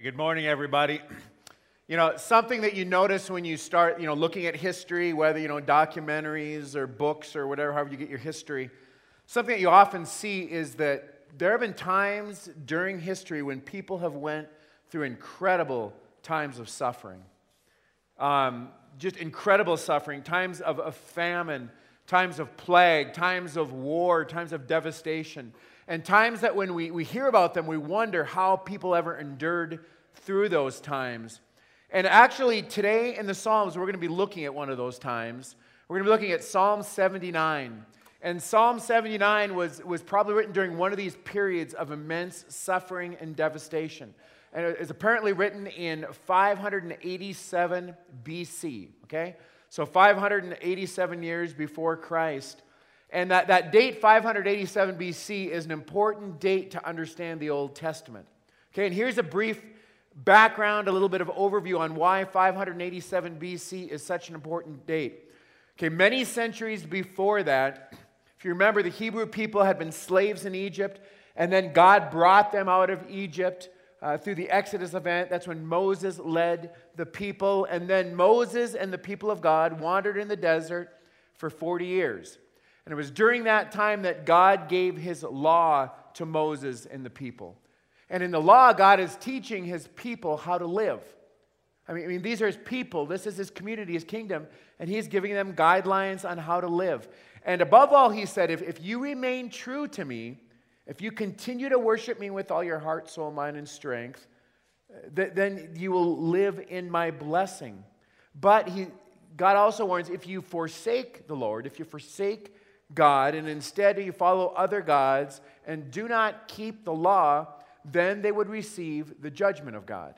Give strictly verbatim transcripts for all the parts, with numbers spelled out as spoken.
Good morning, everybody. You know, something that you notice when you start, you know, looking at history, whether, you know, documentaries or books or whatever, however you get your history, something that you often see is that there have been times during history when people have went through incredible times of suffering. Um, just incredible suffering, times of, of famine, times of plague, times of war, times of devastation. And times that when we, we hear about them, we wonder how people ever endured through those times. And actually, today in the Psalms, we're going to be looking at one of those times. We're going to be looking at Psalm seventy-nine. And Psalm seventy-nine was, was probably written during one of these periods of immense suffering and devastation. And it is apparently written in five hundred eighty-seven B C, okay? So five hundred eighty-seven years before Christ. And that, that date, five hundred eighty-seven B C, is an important date to understand the Old Testament. Okay, and here's a brief background, a little bit of overview on why five hundred eighty-seven B C is such an important date. Okay, many centuries before that, if you remember, the Hebrew people had been slaves in Egypt, and then God brought them out of Egypt uh, through the Exodus event. That's when Moses led the people, and then Moses and the people of God wandered in the desert for forty years. And it was during that time that God gave his law to Moses and the people. And in the law, God is teaching his people how to live. I mean, I mean, these are his people. This is his community, his kingdom. And he's giving them guidelines on how to live. And above all, he said, if, if you remain true to me, if you continue to worship me with all your heart, soul, mind, and strength, th- then you will live in my blessing. But he, God also warns, if you forsake the Lord, if you forsake God, and instead you follow other gods and do not keep the law, then they would receive the judgment of God.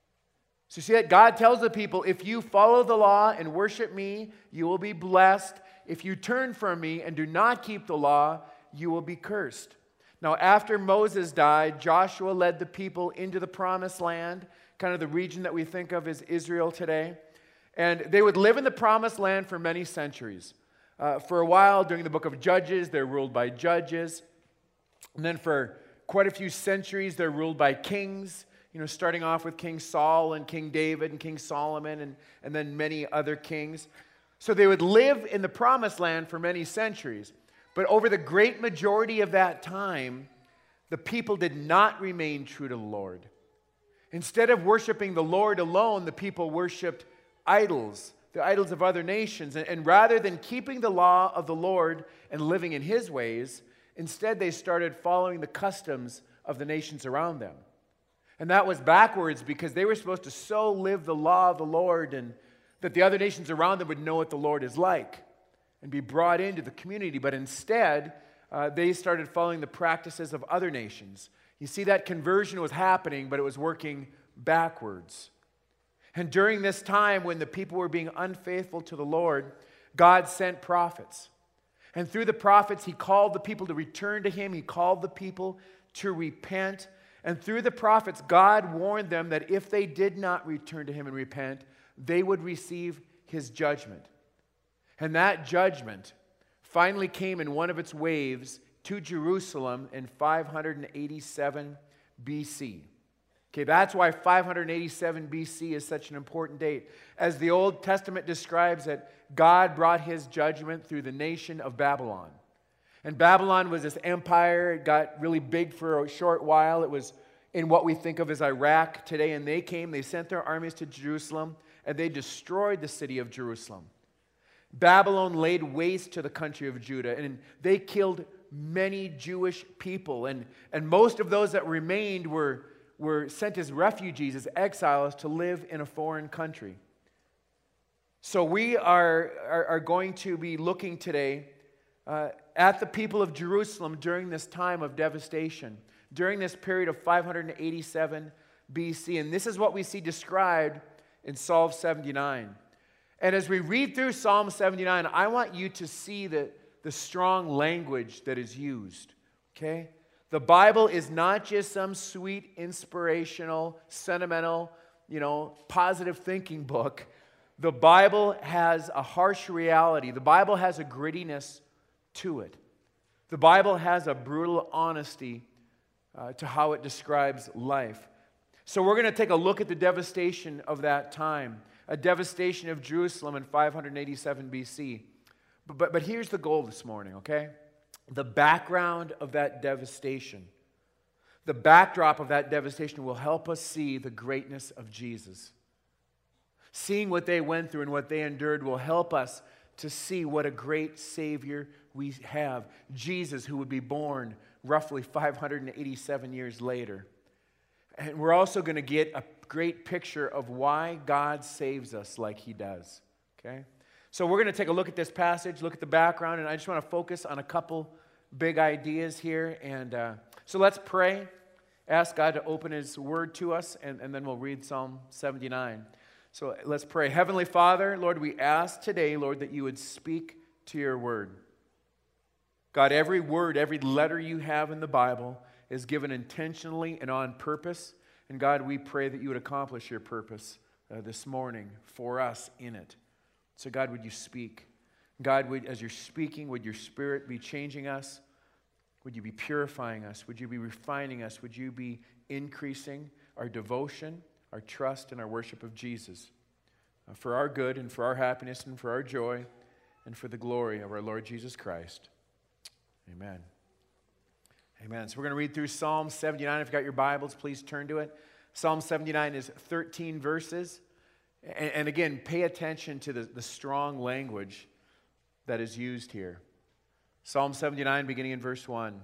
So you see that God tells the people, if you follow the law and worship me, you will be blessed. If you turn from me and do not keep the law, you will be cursed. Now, after Moses died, Joshua led the people into the promised land, kind of the region that we think of as Israel today. And they would live in the promised land for many centuries. Uh, for a while, during the book of Judges, they're ruled by judges. And then for quite a few centuries, they're ruled by kings, you know, starting off with King Saul and King David and King Solomon and, and then many other kings. So they would live in the promised land for many centuries. But over the great majority of that time, the people did not remain true to the Lord. Instead of worshiping the Lord alone, the people worshiped idols, the idols of other nations. And, and rather than keeping the law of the Lord and living in his ways, instead they started following the customs of the nations around them. And that was backwards because they were supposed to so live the law of the Lord and that the other nations around them would know what the Lord is like and be brought into the community. But instead, uh, they started following the practices of other nations. You see, that conversion was happening, but it was working backwards. And during this time when the people were being unfaithful to the Lord, God sent prophets. And through the prophets, he called the people to return to him. He called the people to repent. And through the prophets, God warned them that if they did not return to him and repent, they would receive his judgment. And that judgment finally came in one of its waves to Jerusalem in five hundred eighty-seven B C. Okay, that's why five hundred eighty-seven B C is such an important date. As the Old Testament describes it, God brought his judgment through the nation of Babylon. And Babylon was this empire. It got really big for a short while. It was in what we think of as Iraq today. And they came, they sent their armies to Jerusalem, and they destroyed the city of Jerusalem. Babylon laid waste to the country of Judah, and they killed many Jewish people. And, and most of those that remained were were sent as refugees, as exiles, to live in a foreign country. So we are, are, are going to be looking today uh, at the people of Jerusalem during this time of devastation, during this period of five hundred eighty-seven B C. And this is what we see described in Psalm seventy-nine. And as we read through Psalm seventy-nine, I want you to see the, the strong language that is used, okay? The Bible is not just some sweet, inspirational, sentimental, you know, positive thinking book. The Bible has a harsh reality. The Bible has a grittiness to it. The Bible has a brutal honesty uh, to how it describes life. So we're going to take a look at the devastation of that time, a devastation of Jerusalem in five eighty-seven B C. But, but, but here's the goal this morning, okay? The background of that devastation, the backdrop of that devastation will help us see the greatness of Jesus. Seeing what they went through and what they endured will help us to see what a great Savior we have. Jesus, who would be born roughly five hundred eighty-seven years later. And we're also going to get a great picture of why God saves us like He does. Okay? So we're going to take a look at this passage, look at the background, and I just want to focus on a couple big ideas here. And uh, so let's pray, ask God to open His Word to us, and, and then we'll read Psalm seventy-nine. So let's pray. Heavenly Father, Lord, we ask today, Lord, that You would speak to Your Word. God, every word, every letter You have in the Bible is given intentionally and on purpose. And God, we pray that You would accomplish Your purpose uh, this morning for us in it. So God, would You speak? God, would, as You're speaking, would Your Spirit be changing us? Would You be purifying us? Would You be refining us? Would You be increasing our devotion, our trust, and our worship of Jesus uh, for our good and for our happiness and for our joy and for the glory of our Lord Jesus Christ. Amen. Amen. So we're going to read through Psalm seventy-nine. If you've got your Bibles, please turn to it. Psalm seventy-nine is thirteen verses. And, and again, pay attention to the, the strong language that is used here. Psalm seventy-nine, beginning in verse one.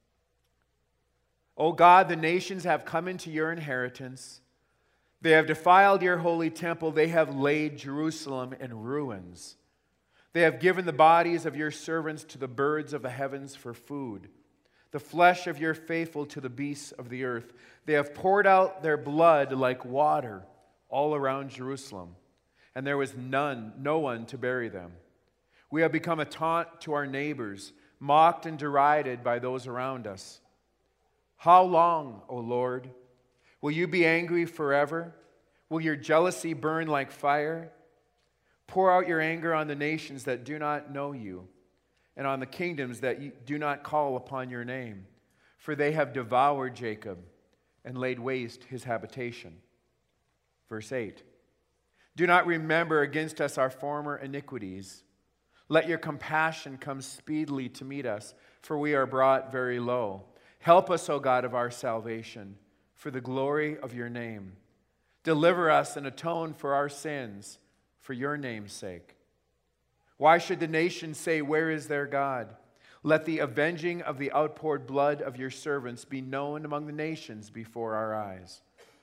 O God, the nations have come into Your inheritance. They have defiled Your holy temple. They have laid Jerusalem in ruins. They have given the bodies of Your servants to the birds of the heavens for food, the flesh of Your faithful to the beasts of the earth. They have poured out their blood like water all around Jerusalem, and there was none, no one to bury them. We have become a taunt to our neighbors, mocked and derided by those around us. How long, O Lord? Will You be angry forever? Will Your jealousy burn like fire? Pour out Your anger on the nations that do not know You, and on the kingdoms that do not call upon Your name. For they have devoured Jacob and laid waste his habitation. Verse eight. Do not remember against us our former iniquities. Let Your compassion come speedily to meet us, for we are brought very low. Help us, O God of our salvation, for the glory of Your name. Deliver us and atone for our sins, for Your name's sake. Why should the nations say, where is their God? Let the avenging of the outpoured blood of Your servants be known among the nations before our eyes.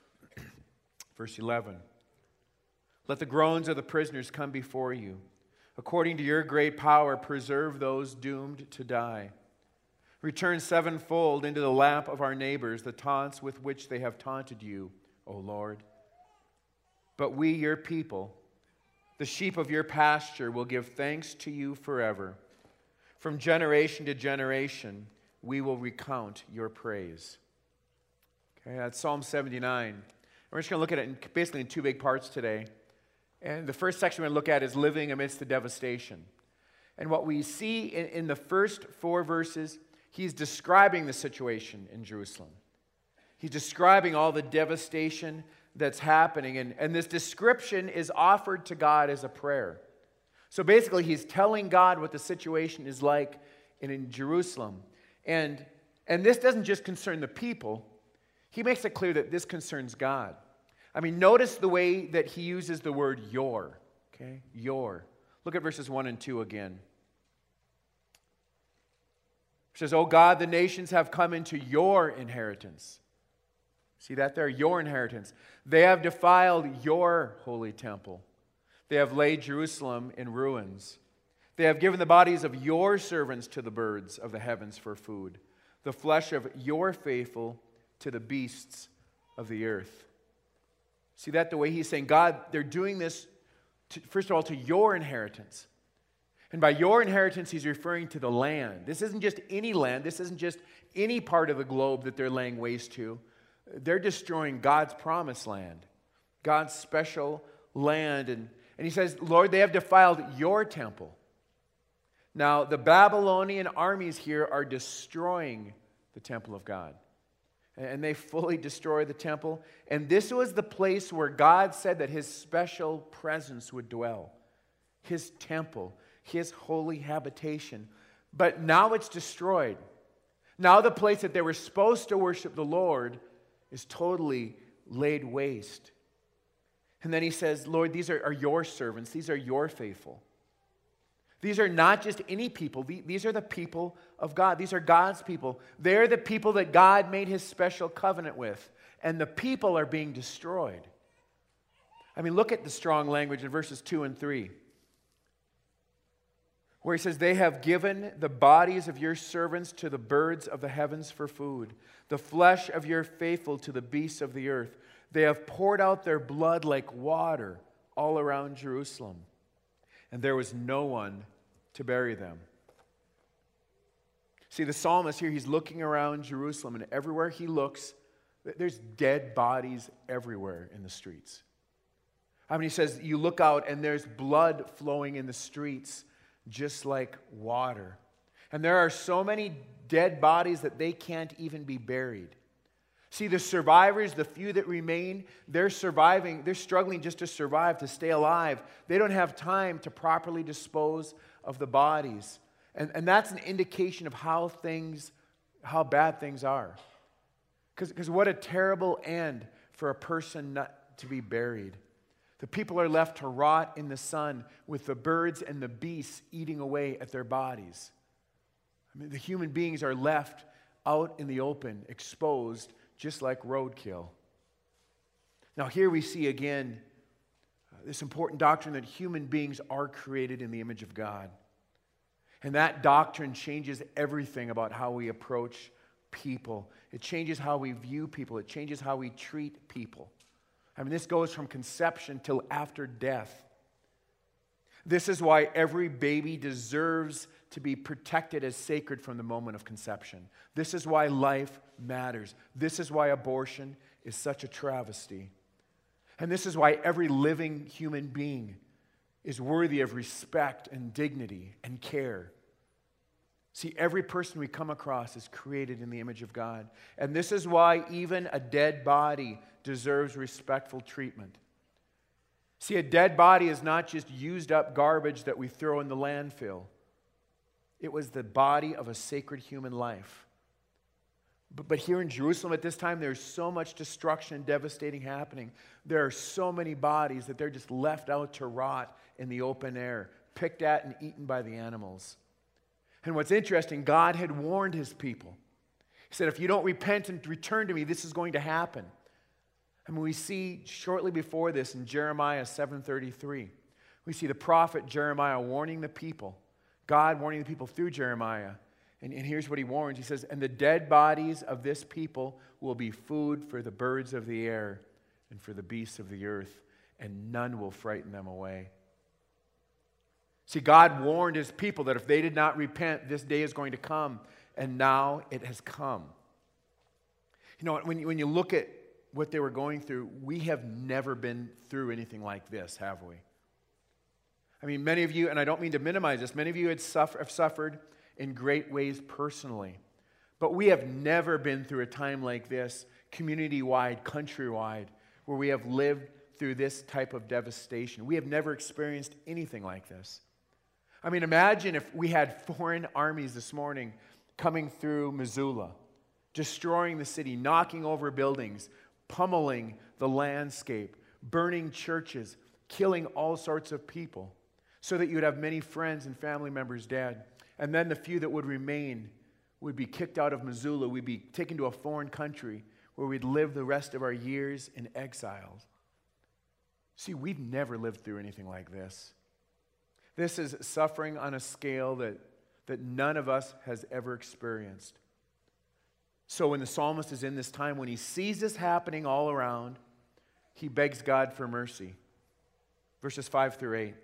Verse eleven. Let the groans of the prisoners come before You. According to Your great power, preserve those doomed to die. Return sevenfold into the lap of our neighbors the taunts with which they have taunted You, O Lord. But we, Your people, the sheep of Your pasture, will give thanks to You forever. From generation to generation, we will recount Your praise. Okay, that's Psalm seventy-nine. We're just going to look at it in, basically in two big parts today. And the first section we're going to look at is living amidst the devastation. And what we see in, in the first four verses, he's describing the situation in Jerusalem. He's describing all the devastation that's happening. And, and this description is offered to God as a prayer. So basically, he's telling God what the situation is like in, in Jerusalem. And, and this doesn't just concern the people. He makes it clear that this concerns God. I mean, notice the way that he uses the word your. Okay? Your. Look at verses one and two again. It says, O God, the nations have come into Your inheritance. See that there? Your inheritance. They have defiled Your holy temple. They have laid Jerusalem in ruins. They have given the bodies of Your servants to the birds of the heavens for food, the flesh of Your faithful to the beasts of the earth. See that? The way he's saying, God, they're doing this, to, first of all, to Your inheritance. And by Your inheritance, he's referring to the land. This isn't just any land. This isn't just any part of the globe that they're laying waste to. They're destroying God's promised land, God's special land. And, and he says, Lord, they have defiled Your temple. Now, the Babylonian armies here are destroying the temple of God. And they fully destroy the temple. And this was the place where God said that his special presence would dwell. His temple, his holy habitation. But now it's destroyed. Now the place that they were supposed to worship the Lord is totally laid waste. And then he says, Lord, these are, are your servants. These are your faithful. These are not just any people. These are the people of God. These are God's people. They're the people that God made his special covenant with. And the people are being destroyed. I mean, look at the strong language in verses two and three. Where he says, they have given the bodies of your servants to the birds of the heavens for food, the flesh of your faithful to the beasts of the earth. They have poured out their blood like water all around Jerusalem. And there was no one to bury them. See, the psalmist here, he's looking around Jerusalem, and everywhere he looks, there's dead bodies everywhere in the streets. I mean, he says, you look out, and there's blood flowing in the streets, just like water. And there are so many dead bodies that they can't even be buried. See, the survivors, the few that remain, they're surviving, they're struggling just to survive, to stay alive. They don't have time to properly dispose of the bodies. And, and that's an indication of how things, how bad things are. Because what a terrible end for a person not to be buried. The people are left to rot in the sun with the birds and the beasts eating away at their bodies. I mean, the human beings are left out in the open, exposed, just like roadkill. Now here we see again uh, this important doctrine that human beings are created in the image of God. And that doctrine changes everything about how we approach people. It changes how we view people. It changes how we treat people. I mean, this goes from conception till after death. This is why every baby deserves to be protected as sacred from the moment of conception. This is why life matters. This is why abortion is such a travesty. And this is why every living human being is worthy of respect and dignity and care. See, every person we come across is created in the image of God. And this is why even a dead body deserves respectful treatment. See, a dead body is not just used up garbage that we throw in the landfill. It was the body of a sacred human life. But, but here in Jerusalem at this time, there's so much destruction and devastating happening. There are so many bodies that they're just left out to rot in the open air, picked at and eaten by the animals. And what's interesting, God had warned his people. He said, if you don't repent and return to me, this is going to happen. I mean, we see shortly before this in Jeremiah seven thirty-three, we see the prophet Jeremiah warning the people, God warning the people through Jeremiah. And, and here's what he warns. He says, and the dead bodies of this people will be food for the birds of the air and for the beasts of the earth, and none will frighten them away. See, God warned his people that if they did not repent, this day is going to come, and now it has come. You know, when you, when you look at what they were going through, we have never been through anything like this, have we? I mean, many of you, and I don't mean to minimize this, many of you had suffer, have suffered in great ways personally. But we have never been through a time like this, community-wide, countrywide, where we have lived through this type of devastation. We have never experienced anything like this. I mean, imagine if we had foreign armies this morning coming through Missoula, destroying the city, knocking over buildings, pummeling the landscape, burning churches, killing all sorts of people, so that you would have many friends and family members dead. And then the few that would remain would be kicked out of Missoula. We'd be taken to a foreign country where we'd live the rest of our years in exile. See, we've never lived through anything like this. This is suffering on a scale that, that none of us has ever experienced. So when the psalmist is in this time, when he sees this happening all around, he begs God for mercy. Verses five through eight.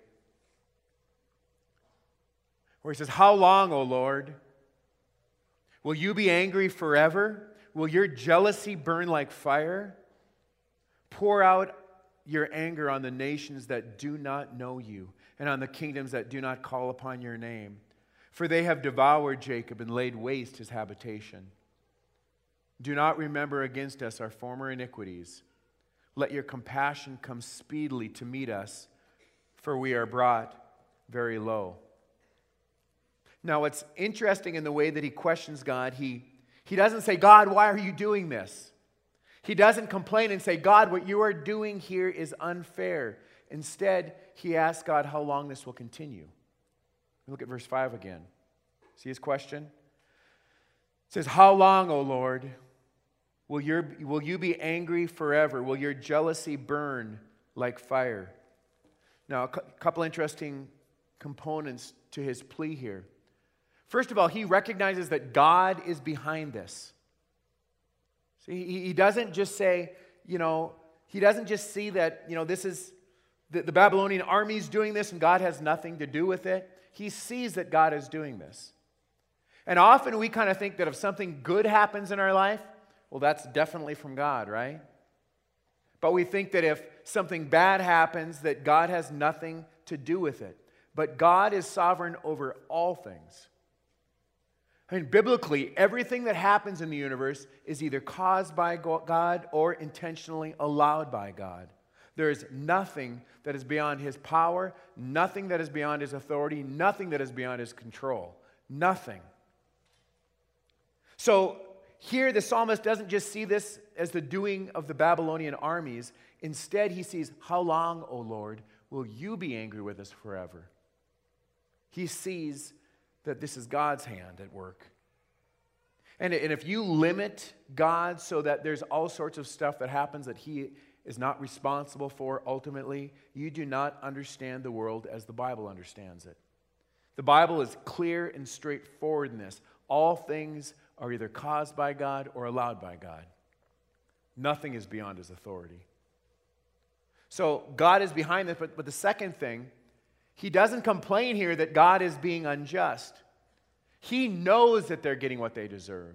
Where he says, how long, O Lord? Will you be angry forever? Will your jealousy burn like fire? Pour out your anger on the nations that do not know you, and on the kingdoms that do not call upon your name. For they have devoured Jacob and laid waste his habitation. Do not remember against us our former iniquities. Let your compassion come speedily to meet us, for we are brought very low. Now, what's interesting in the way that he questions God, he, he doesn't say, God, why are you doing this? He doesn't complain and say, God, what you are doing here is unfair. Instead, he asks God how long this will continue. Look at verse five again. See his question? It says, how long, O Lord, will, your, will you be angry forever? Will your jealousy burn like fire? Now, a cu- couple interesting components to his plea here. First of all, he recognizes that God is behind this. See, he, he doesn't just say, you know, he doesn't just see that, you know, this is, the, the Babylonian army is doing this and God has nothing to do with it. He sees that God is doing this. And often we kind of think that if something good happens in our life, well, that's definitely from God, right? But we think that if something bad happens, that God has nothing to do with it. But God is sovereign over all things. I mean, biblically, everything that happens in the universe is either caused by God or intentionally allowed by God. There is nothing that is beyond His power, nothing that is beyond His authority, nothing that is beyond His control. Nothing. So here the psalmist doesn't just see this as the doing of the Babylonian armies. Instead, he sees, how long, O Lord, will you be angry with us forever? He sees that this is God's hand at work. And, and if you limit God so that there's all sorts of stuff that happens that He is not responsible for ultimately, you do not understand the world as the Bible understands it. The Bible is clear and straightforward in this. All things are either caused by God or allowed by God. Nothing is beyond His authority. So God is behind this, but, but the second thing, He doesn't complain here that God is being unjust. He knows that they're getting what they deserve.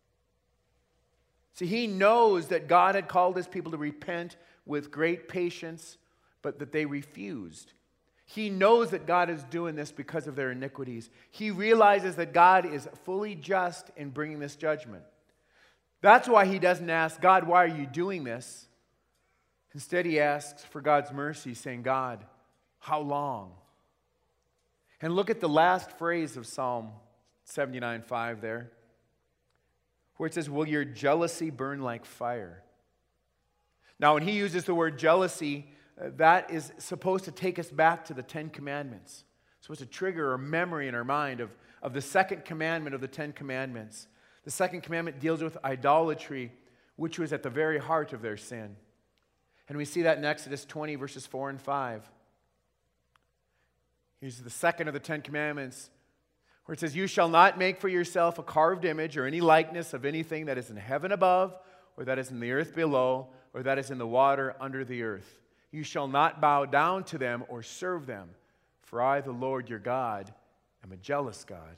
See, He knows that God had called His people to repent with great patience, but that they refused. He knows that God is doing this because of their iniquities. He realizes that God is fully just in bringing this judgment. That's why He doesn't ask, God, why are you doing this? Instead, He asks for God's mercy, saying, God, how long? And look at the last phrase of Psalm seventy-nine five there, where it says, will your jealousy burn like fire? Now, when he uses the word jealousy, uh, that is supposed to take us back to the Ten Commandments. It's supposed to trigger a memory in our mind of, of the second commandment of the Ten Commandments. The second commandment deals with idolatry, which was at the very heart of their sin. And we see that in Exodus twenty, verses four and five. Here's the second of the Ten Commandments, where it says, you shall not make for yourself a carved image or any likeness of anything that is in heaven above, or that is in the earth below, or that is in the water under the earth. You shall not bow down to them or serve them, for I, the Lord your God, am a jealous God.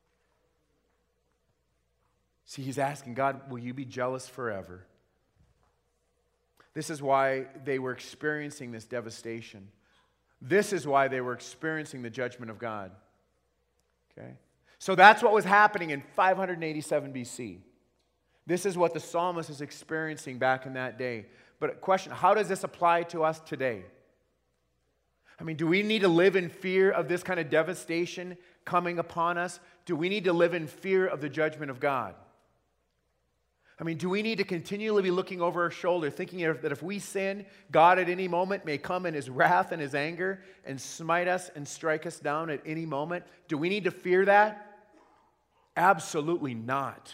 See, he's asking, God, will you be jealous forever? This is why they were experiencing this devastation. This is why they were experiencing the judgment of God. Okay? So that's what was happening in five eighty-seven B C. This is what the psalmist is experiencing back in that day. But a question, how does this apply to us today? I mean, do we need to live in fear of this kind of devastation coming upon us? Do we need to live in fear of the judgment of God? I mean, do we need to continually be looking over our shoulder, thinking that if we sin, God at any moment may come in His wrath and His anger and smite us and strike us down at any moment? Do we need to fear that? Absolutely not.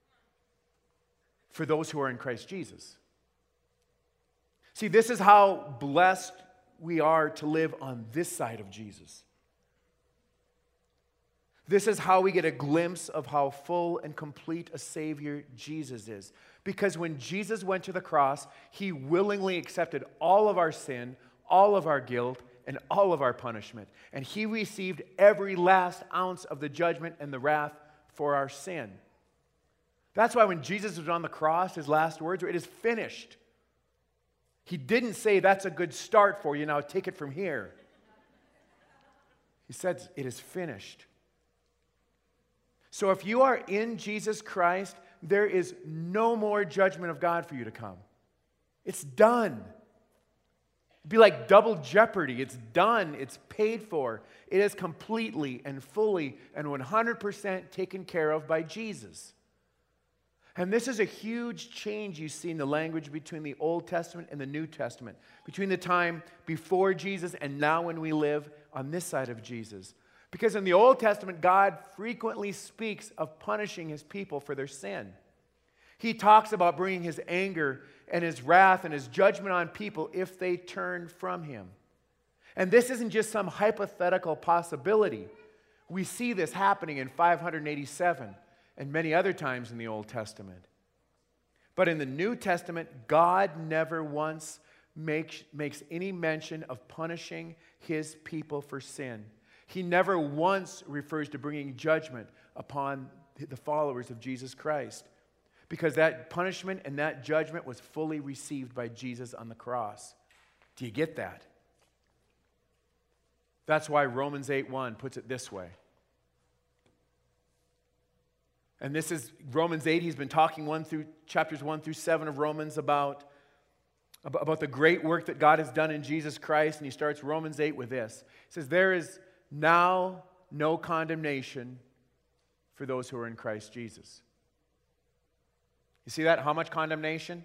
For those who are in Christ Jesus. See, this is how blessed we are to live on this side of Jesus. This is how we get a glimpse of how full and complete a Savior Jesus is. Because when Jesus went to the cross, He willingly accepted all of our sin, all of our guilt, and all of our punishment. And He received every last ounce of the judgment and the wrath for our sin. That's why when Jesus was on the cross, His last words were, it is finished. He didn't say, that's a good start for you, now take it from here. He said, it is finished. So if you are in Jesus Christ, there is no more judgment of God for you to come. It's done. It'd be like double jeopardy. It's done. It's paid for. It is completely and fully and one hundred percent taken care of by Jesus. And this is a huge change you see in the language between the Old Testament and the New Testament, between the time before Jesus and now when we live on this side of Jesus. Because in the Old Testament, God frequently speaks of punishing his people for their sin. He talks about bringing his anger and his wrath and his judgment on people if they turn from him. And this isn't just some hypothetical possibility. We see this happening in five eighty-seven and many other times in the Old Testament. But in the New Testament, God never once makes, makes any mention of punishing his people for sin. He never once refers to bringing judgment upon the followers of Jesus Christ, because that punishment and that judgment was fully received by Jesus on the cross. Do you get that? That's why Romans eight one puts it this way. And this is Romans eight. He's been talking one through chapters one through seven of Romans about, about the great work that God has done in Jesus Christ. And he starts Romans eight with this. He says, there is now no condemnation for those who are in Christ Jesus. You see that? How much condemnation?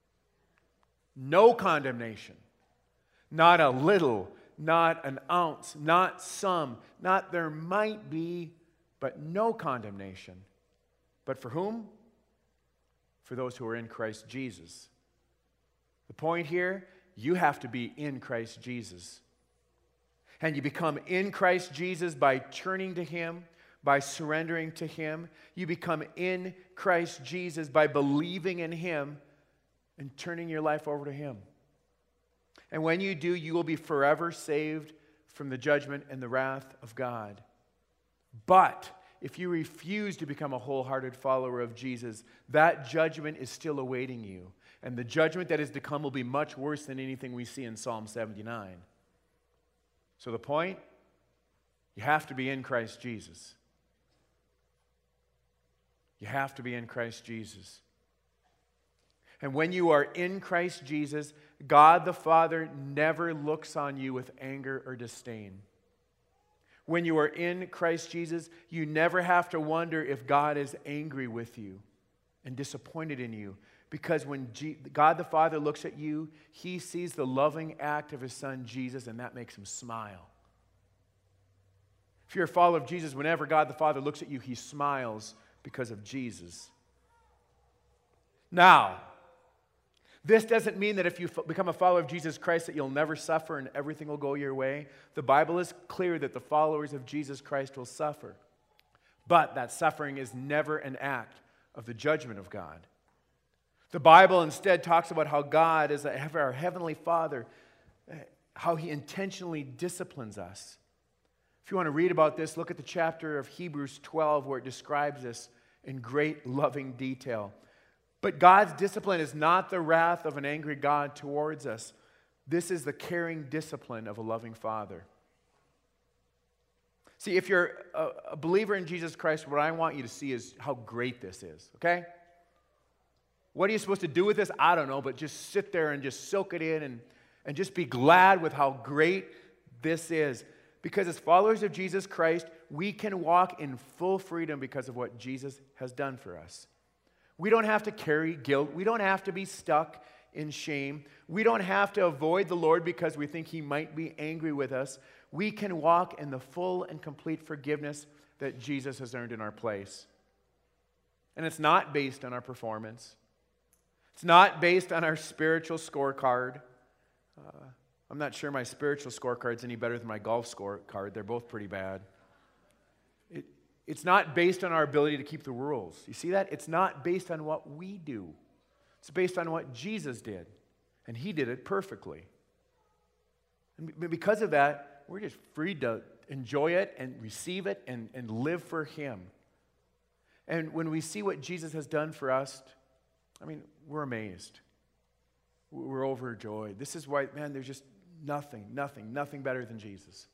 No condemnation. Not a little, not an ounce, not some, not there might be, but no condemnation. But for whom? For those who are in Christ Jesus. The point here, you have to be in Christ Jesus. And you become in Christ Jesus by turning to him, by surrendering to him. You become in Christ Jesus by believing in him and turning your life over to him. And when you do, you will be forever saved from the judgment and the wrath of God. But if you refuse to become a wholehearted follower of Jesus, that judgment is still awaiting you. And the judgment that is to come will be much worse than anything we see in Psalm seventy-nine. So the point? You have to be in Christ Jesus. You have to be in Christ Jesus. And when you are in Christ Jesus, God the Father never looks on you with anger or disdain. When you are in Christ Jesus, you never have to wonder if God is angry with you and disappointed in you. Because when G- God the Father looks at you, he sees the loving act of his Son Jesus, and that makes him smile. If you're a follower of Jesus, whenever God the Father looks at you, he smiles because of Jesus. Now, this doesn't mean that if you f- become a follower of Jesus Christ that you'll never suffer and everything will go your way. The Bible is clear that the followers of Jesus Christ will suffer. But that suffering is never an act of the judgment of God. The Bible instead talks about how God is our Heavenly Father, how he intentionally disciplines us. If you want to read about this, look at the chapter of Hebrews twelve where it describes this in great loving detail. But God's discipline is not the wrath of an angry God towards us. This is the caring discipline of a loving Father. See, if you're a, a believer in Jesus Christ, what I want you to see is how great this is, okay? What are you supposed to do with this? I don't know, but just sit there and just soak it in and, and just be glad with how great this is. Because as followers of Jesus Christ, we can walk in full freedom because of what Jesus has done for us. We don't have to carry guilt. We don't have to be stuck in shame. We don't have to avoid the Lord because we think he might be angry with us. We can walk in the full and complete forgiveness that Jesus has earned in our place. And it's not based on our performance. It's not based on our spiritual scorecard. Uh, I'm not sure my spiritual scorecard's any better than my golf scorecard. They're both pretty bad. It, it's not based on our ability to keep the rules. You see that? It's not based on what we do. It's based on what Jesus did. And he did it perfectly. And because of that, we're just free to enjoy it and receive it and, and live for him. And when we see what Jesus has done for us, I mean, we're amazed. We're overjoyed. This is why, man, there's just nothing, nothing, nothing better than Jesus.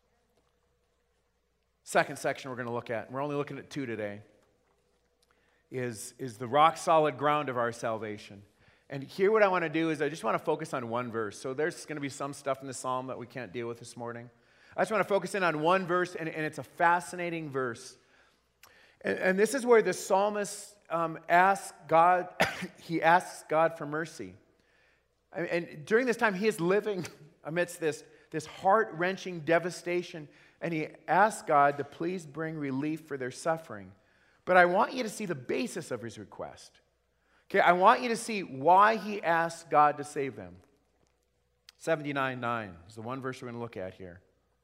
Second section we're going to look at, and we're only looking at two today, is, is the rock solid ground of our salvation. And here what I want to do is I just want to focus on one verse. So there's going to be some stuff in the psalm that we can't deal with this morning. I just want to focus in on one verse, and, and it's a fascinating verse. And, and this is where the psalmist um, asks God, he asks God for mercy. And, and during this time, he is living amidst this, this heart-wrenching devastation, and he asks God to please bring relief for their suffering. But I want you to see the basis of his request. Okay, I want you to see why he asked God to save them. seventy-nine nine is the one verse we're going to look at here.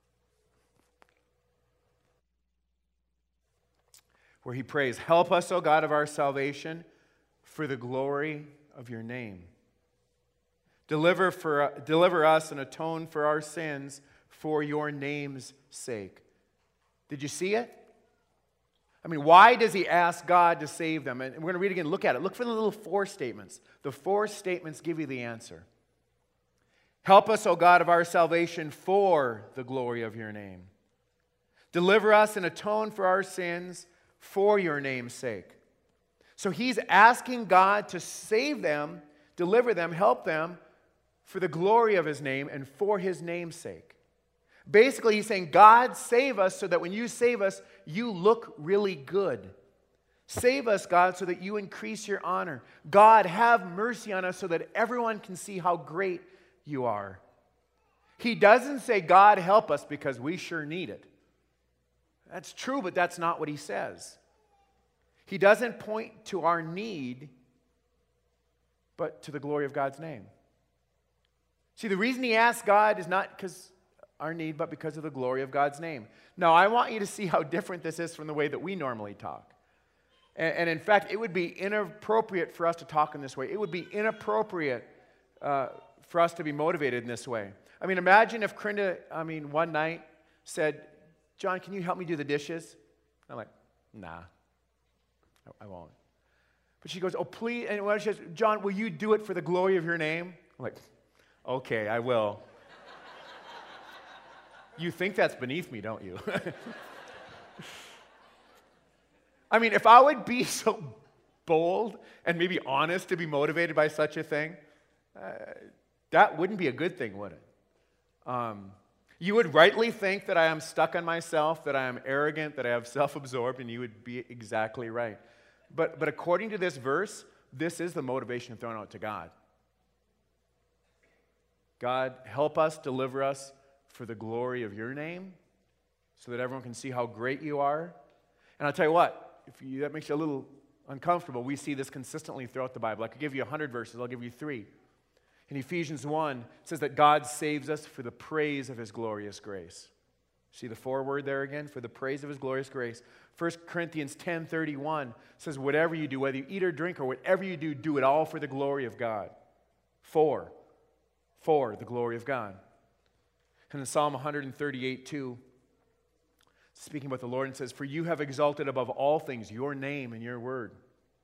Where he prays, "Help us, O God of our salvation, for the glory of your name. Deliver, for, deliver us and atone for our sins for your name's sake." Did you see it? I mean, why does he ask God to save them? And we're going to read again. Look at it. Look for the little four statements. The four statements give you the answer. Help us, O God of our salvation, for the glory of your name. Deliver us and atone for our sins for your name's sake. So he's asking God to save them, deliver them, help them for the glory of his name and for his name's sake. Basically, he's saying, God, save us so that when you save us, you look really good. Save us, God, so that you increase your honor. God, have mercy on us so that everyone can see how great you are. He doesn't say, God, help us because we sure need it. That's true, but that's not what he says. He doesn't point to our need, but to the glory of God's name. See, the reason he asks God is not because our need, but because of the glory of God's name. Now, I want you to see how different this is from the way that we normally talk. And, and in fact, it would be inappropriate for us to talk in this way. It would be inappropriate uh, for us to be motivated in this way. I mean, imagine if Krinda, I mean, one night said, John, can you help me do the dishes? I'm like, nah, I, I won't. But she goes, oh, please, and when she says, John, will you do it for the glory of your name? I'm like, okay, I will. You think that's beneath me, don't you? I mean, if I would be so bold and maybe honest to be motivated by such a thing, uh, that wouldn't be a good thing, would it? Um, you would rightly think that I am stuck on myself, that I am arrogant, that I have self-absorbed, and you would be exactly right. But, but according to this verse, this is the motivation thrown out to God. God, help us, deliver us for the glory of your name, so that everyone can see how great you are. And I'll tell you what, if you, that makes you a little uncomfortable, we see this consistently throughout the Bible. I could give you a hundred verses, I'll give you three. In Ephesians one, it says that God saves us for the praise of his glorious grace. See the foreword there again? For the praise of his glorious grace. First Corinthians ten thirty-one says, whatever you do, whether you eat or drink or whatever you do, do it all for the glory of God. For, for the glory of God. And in Psalm one thirty-eight two, speaking about the Lord, it says, for you have exalted above all things your name and your word.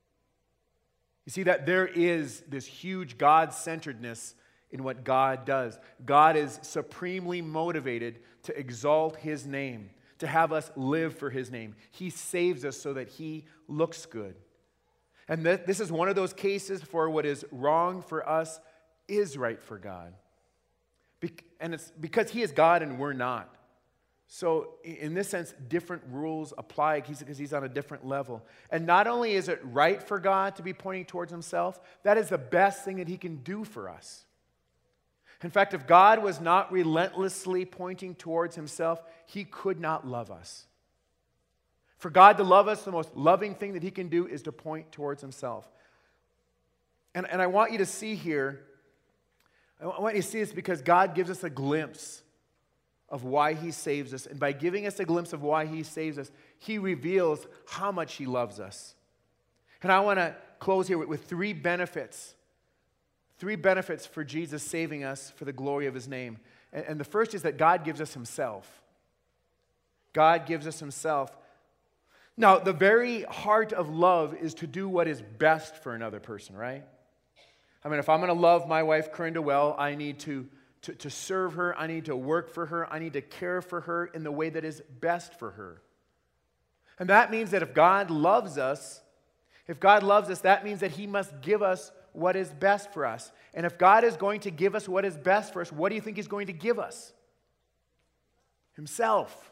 You see that there is this huge God-centeredness in what God does. God is supremely motivated to exalt his name, to have us live for his name. He saves us so that he looks good. And th- this is one of those cases for what is wrong for us is right for God. Be- and it's because he is God and we're not. So in this sense, different rules apply because he's on a different level. And not only is it right for God to be pointing towards himself, that is the best thing that he can do for us. In fact, if God was not relentlessly pointing towards himself, he could not love us. For God to love us, the most loving thing that he can do is to point towards himself. And, and I want you to see here, I want you to see this because God gives us a glimpse of why he saves us. And by giving us a glimpse of why he saves us, he reveals how much he loves us. And I want to close here with, with three benefits. Three benefits for Jesus saving us for the glory of his name. And, and the first is that God gives us himself. God gives us himself. Now, the very heart of love is to do what is best for another person, right? I mean, if I'm going to love my wife, Krinda, well, I need to To, to serve her, I need to work for her, I need to care for her in the way that is best for her. And that means that if God loves us, If God loves us, that means that he must give us what is best for us. And if God is going to give us what is best for us, what do you think he's going to give us? Himself.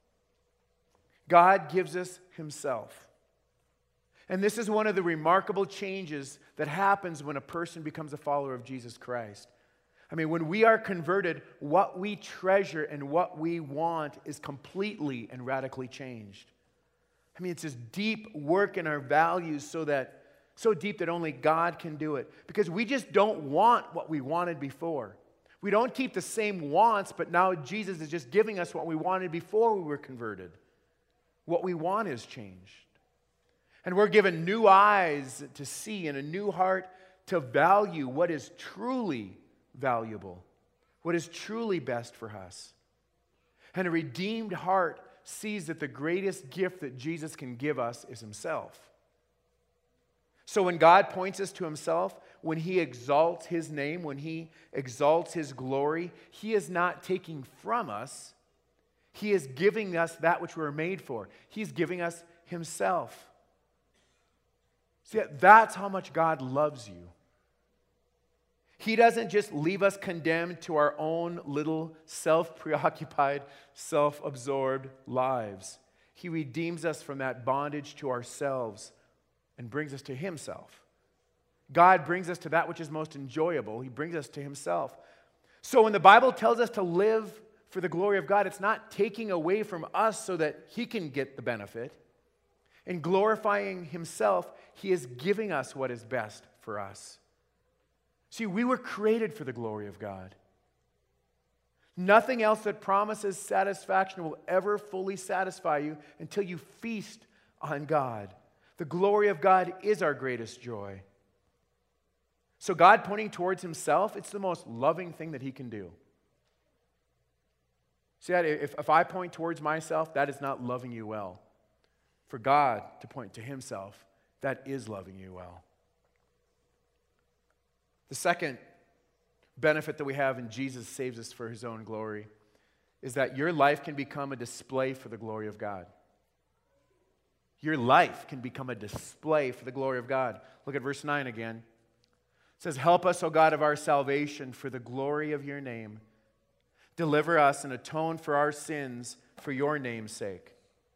God gives us himself. And this is one of the remarkable changes that happens when a person becomes a follower of Jesus Christ. I mean, when we are converted, what we treasure and what we want is completely and radically changed. I mean, it's this deep work in our values so that, so deep that only God can do it. Because we just don't want what we wanted before. We don't keep the same wants, but now Jesus is just giving us what we wanted before we were converted. What we want is changed. And we're given new eyes to see and a new heart to value what is truly valuable, what is truly best for us. And a redeemed heart sees that the greatest gift that Jesus can give us is himself. So when God points us to himself, when he exalts his name, when he exalts his glory, he is not taking from us. He is giving us that which we were made for. He's giving us himself. See, that's how much God loves you. He doesn't just leave us condemned to our own little self-preoccupied, self-absorbed lives. He redeems us from that bondage to ourselves and brings us to himself. God brings us to that which is most enjoyable. He brings us to himself. So when the Bible tells us to live for the glory of God, it's not taking away from us so that he can get the benefit. In glorifying himself, he is giving us what is best for us. See, we were created for the glory of God. Nothing else that promises satisfaction will ever fully satisfy you until you feast on God. The glory of God is our greatest joy. So God pointing towards himself, it's the most loving thing that he can do. See, if, if I point towards myself, that is not loving you well. For God to point to himself, that is loving you well. The second benefit that we have in Jesus saves us for his own glory is that your life can become a display for the glory of God. Your life can become a display for the glory of God. Look at verse nine again. It says, "Help us, O God of our salvation, for the glory of your name. Deliver us and atone for our sins for your name's sake."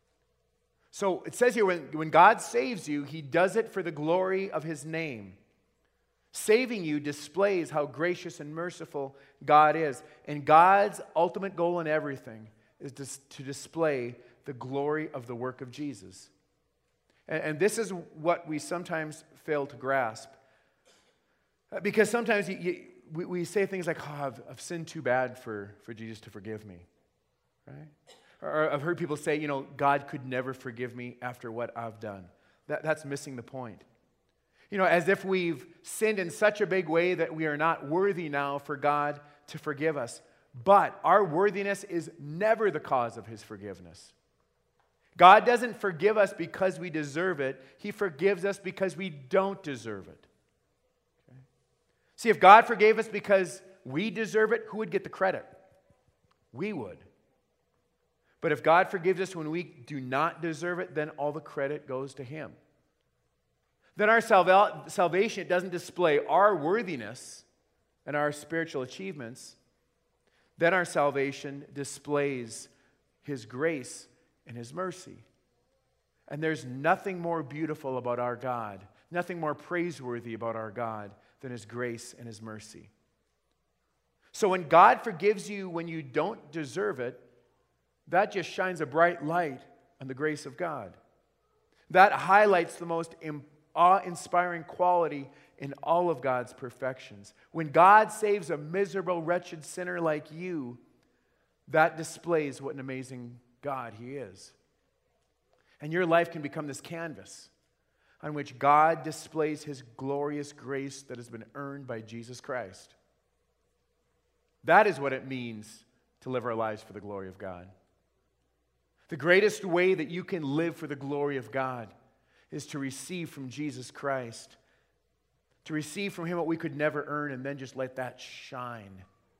So it says here, when, when God saves you, he does it for the glory of his name. Saving you displays how gracious and merciful God is. And God's ultimate goal in everything is to, to display the glory of the work of Jesus. And, and this is what we sometimes fail to grasp. Because sometimes you, you, we, we say things like, oh, I've, I've sinned too bad for, for Jesus to forgive me. Right? Or I've heard people say, you know, God could never forgive me after what I've done. That, that's missing the point. You know, as if we've sinned in such a big way that we are not worthy now for God to forgive us. But our worthiness is never the cause of his forgiveness. God doesn't forgive us because we deserve it. He forgives us because we don't deserve it. Okay? See, if God forgave us because we deserve it, who would get the credit? We would. But if God forgives us when we do not deserve it, then all the credit goes to him. Then our salva- salvation, it doesn't display our worthiness and our spiritual achievements. Then our salvation displays his grace and his mercy. And there's nothing more beautiful about our God, nothing more praiseworthy about our God than his grace and his mercy. So when God forgives you when you don't deserve it, that just shines a bright light on the grace of God. That highlights the most important awe-inspiring quality in all of God's perfections. When God saves a miserable, wretched sinner like you, that displays what an amazing God he is. And your life can become this canvas on which God displays his glorious grace that has been earned by Jesus Christ. That is what it means to live our lives for the glory of God. The greatest way that you can live for the glory of God is to receive from Jesus Christ, to receive from him what we could never earn, and then just let that shine.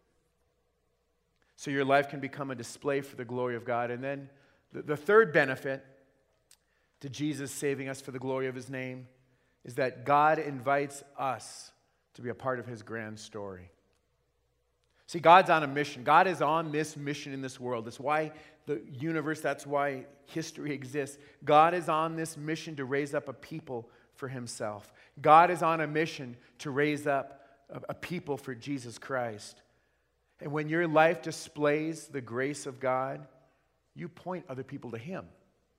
So your life can become a display for the glory of God. And then the, the third benefit to Jesus saving us for the glory of his name is that God invites us to be a part of his grand story. See, God's on a mission. God is on this mission in this world. That's why the universe, that's why history exists. God is on this mission to raise up a people for himself. God is on a mission to raise up a, a people for Jesus Christ. And when your life displays the grace of God, you point other people to him.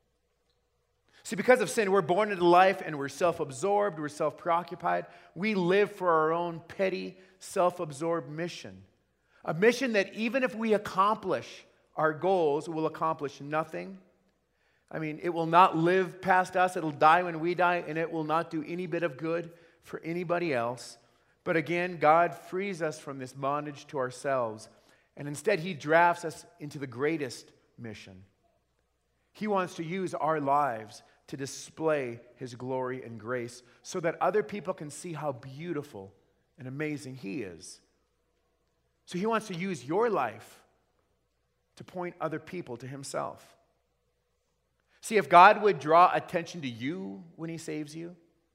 See, because of sin, we're born into life and we're self-absorbed, we're self-preoccupied. We live for our own petty, self-absorbed mission. A mission that even if we accomplish our goals, will accomplish nothing. I mean, it will not live past us. It'll die when we die, and it will not do any bit of good for anybody else. But again, God frees us from this bondage to ourselves, and instead he drafts us into the greatest mission. He wants to use our lives to display his glory and grace so that other people can see how beautiful and amazing he is. So he wants to use your life to point other people to himself. See, if God would draw attention to you when he saves you,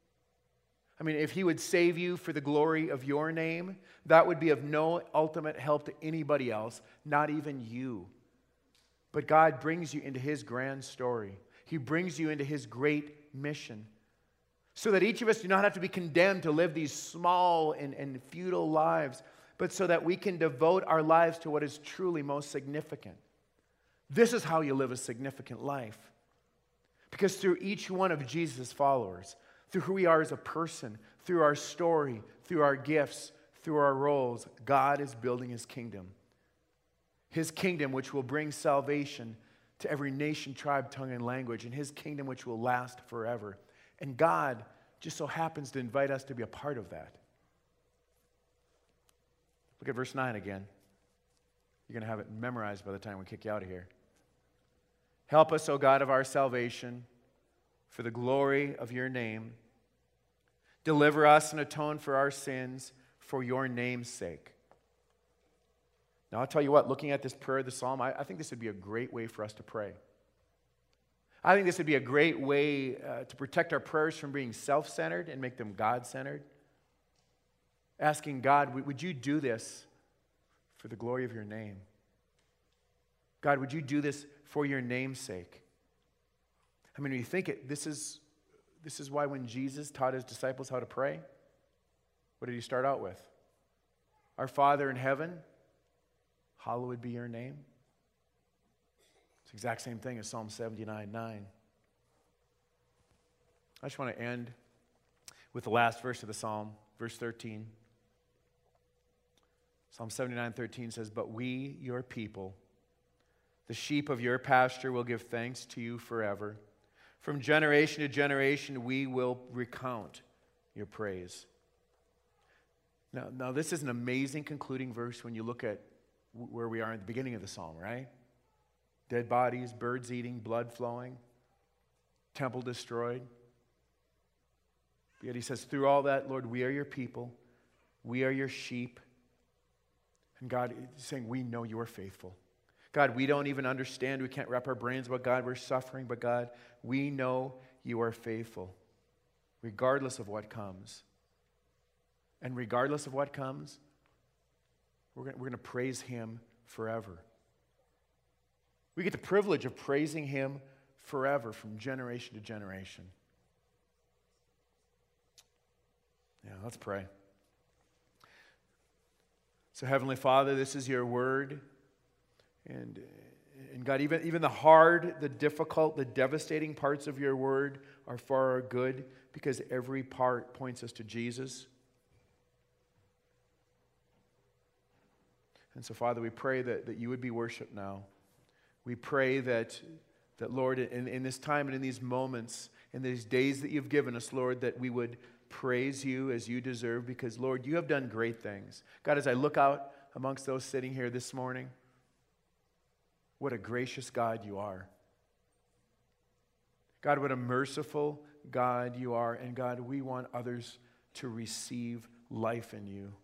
I mean, if he would save you for the glory of your name, that would be of no ultimate help to anybody else, not even you. But God brings you into his grand story. He brings you into his great mission so that each of us do not have to be condemned to live these small and, and futile lives, but so that we can devote our lives to what is truly most significant. This is how you live a significant life. Because through each one of Jesus' followers, through who we are as a person, through our story, through our gifts, through our roles, God is building his kingdom. His kingdom which will bring salvation to every nation, tribe, tongue, and language, and his kingdom which will last forever. And God just so happens to invite us to be a part of that. Look at verse nine again. You're going to have it memorized by the time we kick you out of here. Help us, O God of our salvation, for the glory of your name. Deliver us and atone for our sins for your name's sake. Now, I'll tell you what, looking at this prayer, the psalm, I, I think this would be a great way for us to pray. I think this would be a great way uh, to protect our prayers from being self-centered and make them God-centered. Asking God, would you do this for the glory of your name? God, would you do this for your name's sake? I mean, when you think it, this is, this is why when Jesus taught his disciples how to pray, what did he start out with? Our Father in heaven, hallowed be your name. It's the exact same thing as Psalm seventy-nine nine. I just want to end with the last verse of the psalm, verse thirteen. Psalm seventy-nine thirteen says, "But we, your people, the sheep of your pasture, will give thanks to you forever. From generation to generation, we will recount your praise." Now, now this is an amazing concluding verse when you look at where we are at the beginning of the psalm, right? Dead bodies, birds eating, blood flowing, temple destroyed. Yet he says, through all that, Lord, we are your people. We are your sheep. And God is saying, we know you are faithful. God, we don't even understand. We can't wrap our brains about God. We're suffering. But God, we know you are faithful, regardless of what comes. And regardless of what comes, we're going, we're going to praise him forever. We get the privilege of praising him forever from generation to generation. Yeah, let's pray. So, Heavenly Father, this is your word. And, and God, even, even the hard, the difficult, the devastating parts of your word are for our good because every part points us to Jesus. And so, Father, we pray that, that you would be worshiped now. We pray that, that Lord, in, in this time and in these moments, in these days that you've given us, Lord, that we would praise you as you deserve because, Lord, you have done great things. God, as I look out amongst those sitting here this morning, what a gracious God you are. God, what a merciful God you are. And God, we want others to receive life in you.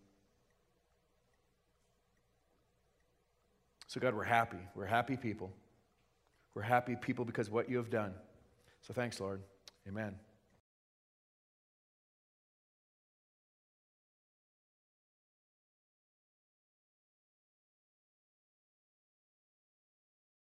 So God, we're happy. We're happy people. We're happy people because of what you have done. So thanks, Lord. Amen.